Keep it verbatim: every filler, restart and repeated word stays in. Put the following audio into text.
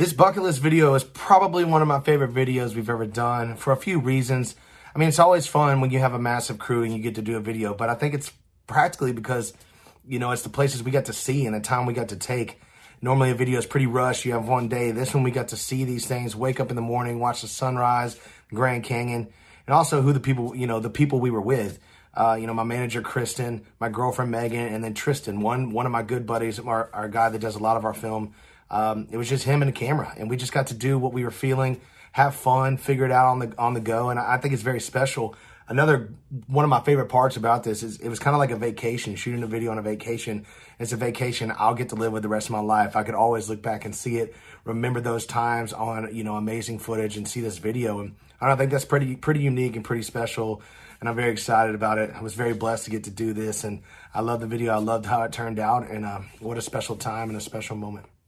This bucket list video is probably one of my favorite videos we've ever done for a few reasons. I mean, it's always fun when you have a massive crew and you get to do a video, but I think it's practically because, you know, it's the places we got to see and the time we got to take. Normally a video is pretty rushed. You have one day. This one we got to see these things, wake up in the morning, watch the sunrise, Grand Canyon, and also who the people, you know, the people we were with. Uh, you know, my manager, Kristen, my girlfriend, Megan, and then Tristan, one, one of my good buddies, our, our guy that does a lot of our film. Um, it was just him and a camera, and we just got to do what we were feeling, have fun, figure it out on the on the go, and I, I think it's very special. Another one of my favorite parts about this is it was kind of like a vacation, shooting a video on a vacation. It's a vacation I'll get to live with the rest of my life. I could always look back and see it, remember those times on, you know, amazing footage and see this video. And I don't think that's pretty pretty unique and pretty special, and I'm very excited about it. I was very blessed to get to do this, and I love the video. I loved how it turned out, and uh, what a special time and a special moment.